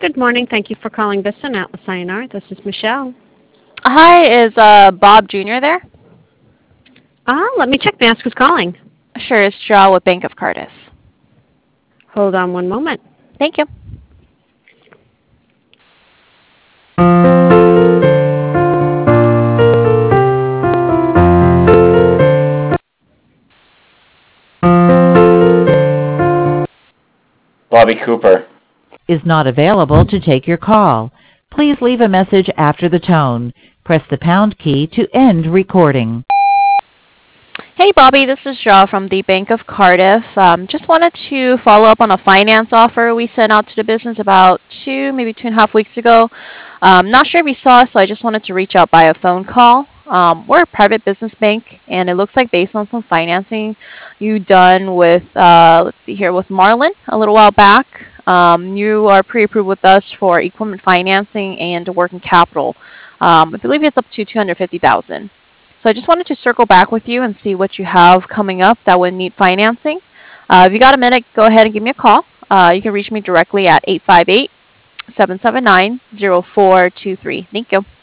Good morning. Thank you for calling Vista Atlas INR. This is Michelle. Hi, is Bob Jr. there? Let me check. May I ask who's calling? Sure, it's Joe with Bank of Cardiff. Hold on one moment. Thank you. Bobby Cooper. Is not available to take your call. Please leave a message after the tone. Press the pound key to end recording. Hey, Bobby, this is Joe from the Bank of Cardiff. Just wanted to follow up on a finance offer we sent out to the business about maybe 2.5 weeks ago. Not sure if you saw it, so I just wanted to reach out by a phone call. We're a private business bank, and it looks like based on some financing you done with, let's see here, with Marlin a little while back, you are pre-approved with us for equipment financing and working capital. I believe it's up to 250,000. So I just wanted to circle back with you and see what you have coming up that would need financing. If you got a minute, go ahead and give me a call. You can reach me directly at 858-779-0423. Thank you.